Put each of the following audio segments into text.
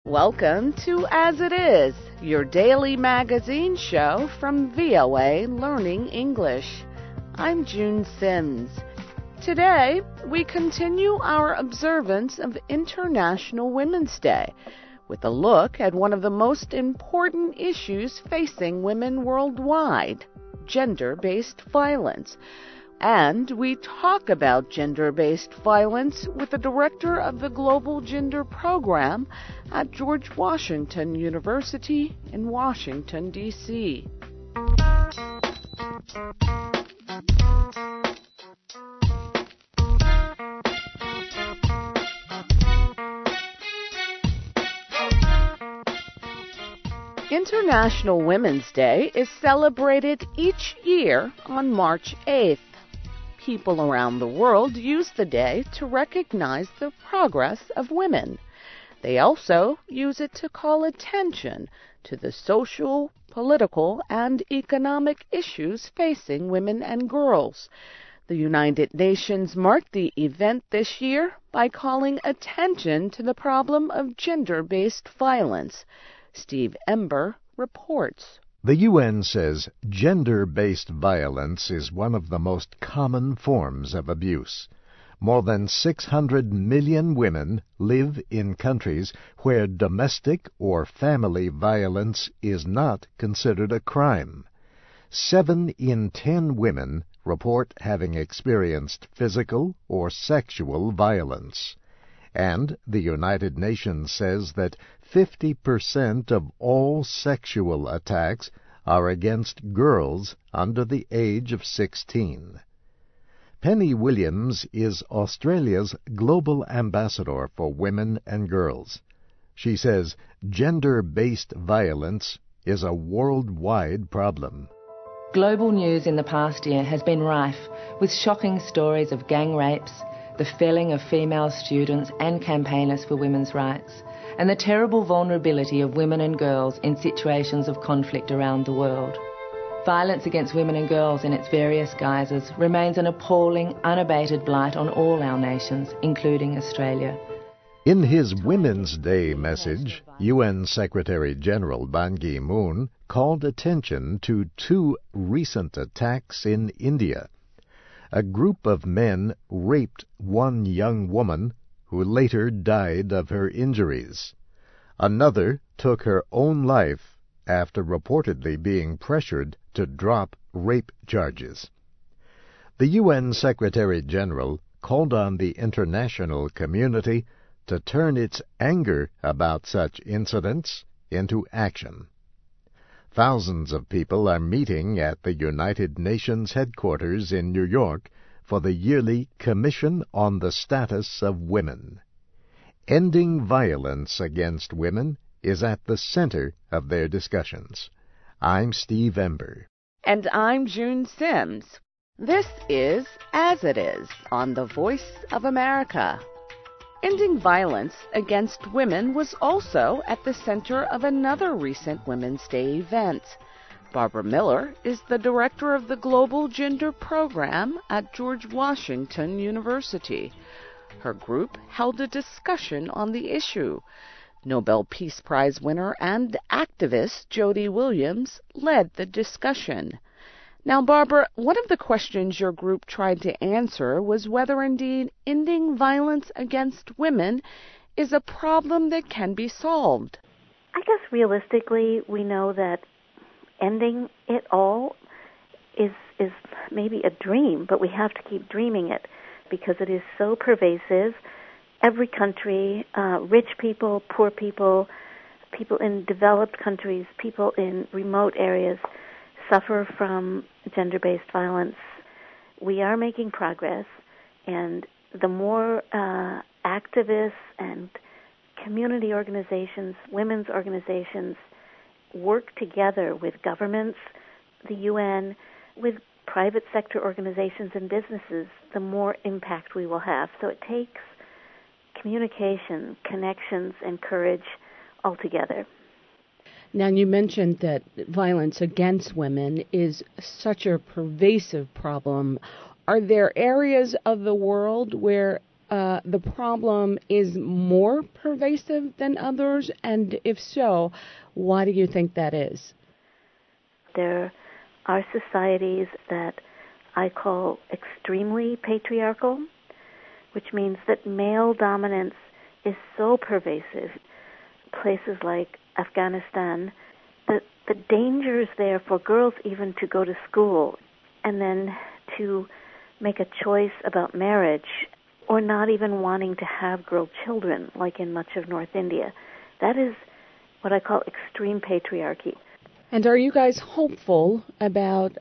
Welcome to As It Is, your daily magazine show from VOA Learning English. I'm June Sims. Today, we continue our observance of International Women's Day with a look at one of the most important issues facing women worldwide, gender-based violence. And we talk about gender-based violence with the director of the Global Gender Program at George Washington University in Washington, D.C. International Women's Day is celebrated each year on March 8th. People around the world use the day to recognize the progress of women. They also use it to call attention to the social, political, and economic issues facing women and girls. The United Nations marked the event this year by calling attention to the problem of gender-based violence. Steve Ember reports. The UN says gender-based violence is one of the most common forms of abuse. More than 600 million women live in countries where domestic or family violence is not considered a crime. 7 in 10 women report having experienced physical or sexual violence. And the United Nations says that 50% of all sexual attacks are against girls under the age of 16. Penny Williams is Australia's global ambassador for women and girls. She says gender-based violence is a worldwide problem. Global news in the past year has been rife with shocking stories of gang rapes, the felling of female students and campaigners for women's rights, and the terrible vulnerability of women and girls in situations of conflict around the world. Violence against women and girls in its various guises remains an appalling, unabated blight on all our nations, including Australia. In his Women's Day message, UN Secretary-General Ban Ki-moon called attention to 2 recent attacks in India. A group of men raped one young woman who later died of her injuries. Another took her own life after reportedly being pressured to drop rape charges. The UN Secretary-General called on the international community to turn its anger about such incidents into action. Thousands of people are meeting at the United Nations headquarters in New York for the yearly Commission on the Status of Women. Ending violence against women is at the center of their discussions. I'm Steve Ember. And I'm June Sims. This is As It Is on the Voice of America. Ending violence against women was also at the center of another recent Women's Day event. Barbara Miller is the director of the Global Gender Program at George Washington University. Her group held a discussion on the issue. Nobel Peace Prize winner and activist Jody Williams led the discussion. Now, Barbara, one of the questions your group tried to answer was whether indeed ending violence against women is a problem that can be solved. I guess realistically, we know that ending it all is maybe a dream, but we have to keep dreaming it because it is so pervasive. Every country, rich people, poor people, people in developed countries, people in remote areas suffer from gender-based violence. We are making progress, and the more activists and community organizations, women's organizations work together with governments, the UN, with private sector organizations and businesses, the more impact we will have. So it takes communication, connections, and courage altogether. Now, you mentioned that violence against women is such a pervasive problem. Are there areas of the world where the problem is more pervasive than others? And if so, why do you think that is? There are societies that I call extremely patriarchal, which means that male dominance is so pervasive. Places like Afghanistan, the dangers there for girls even to go to school and then to make a choice about marriage or not even wanting to have girl children, like in much of North India. That is what I call extreme patriarchy. And are you guys hopeful about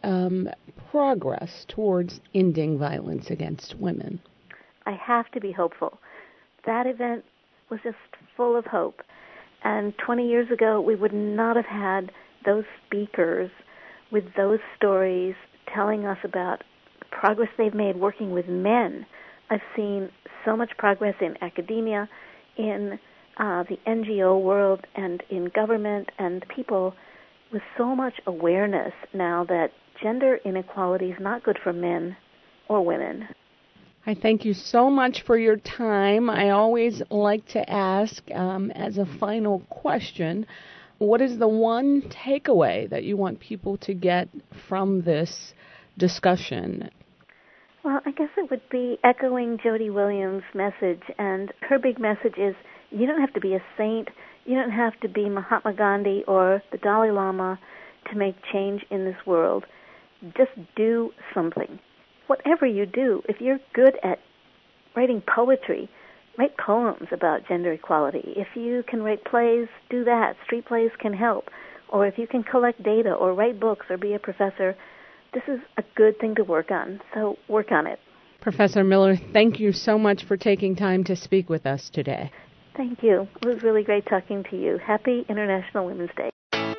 progress towards ending violence against women? I have to be hopeful. That event was just full of hope. And 20 years ago, we would not have had those speakers with those stories telling us about the progress they've made working with men. I've seen so much progress in academia, in the NGO world, and in government, and people with so much awareness now that gender inequality is not good for men or women. I thank you so much for your time. I always like to ask, as a final question, what is the one takeaway that you want people to get from this discussion? Well, I guess it would be echoing Jody Williams' message, and her big message is you don't have to be a saint, you don't have to be Mahatma Gandhi or the Dalai Lama to make change in this world. Just do something. Whatever you do, if you're good at writing poetry, write poems about gender equality. If you can write plays, do that. Street plays can help. Or if you can collect data or write books or be a professor, this is a good thing to work on. So work on it. Professor Miller, thank you so much for taking time to speak with us today. Thank you. It was really great talking to you. Happy International Women's Day.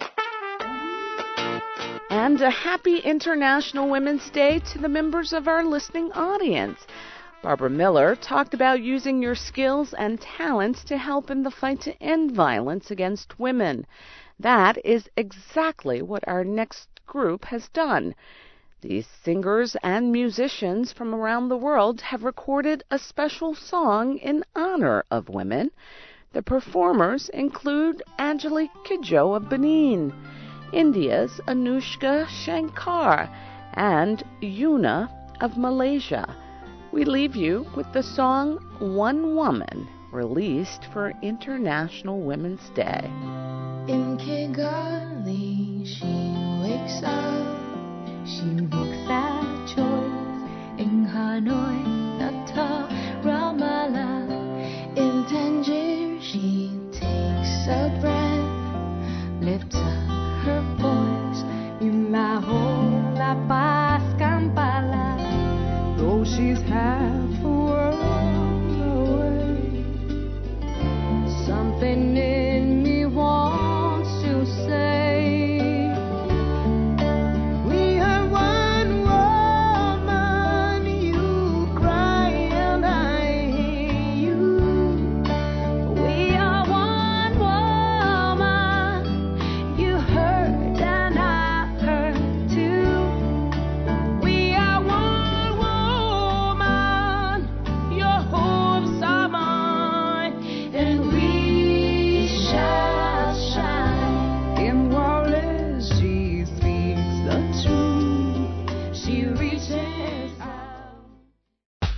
And a happy International Women's Day to the members of our listening audience. Barbara Miller talked about using your skills and talents to help in the fight to end violence against women. That is exactly what our next group has done. These singers and musicians from around the world have recorded a special song in honor of women. The performers include Anjali Kidjo of Benin, India's Anushka Shankar, and Yuna of Malaysia. We leave you with the song One Woman, released for International Women's Day. In Kigali, she wakes up, she looks at choice. In Hanoi, Natal, Ramallah, in Tangier, she takes a breath, lifts up her voice. In Lahore, La Paz, Kampala, though she's half a world away, something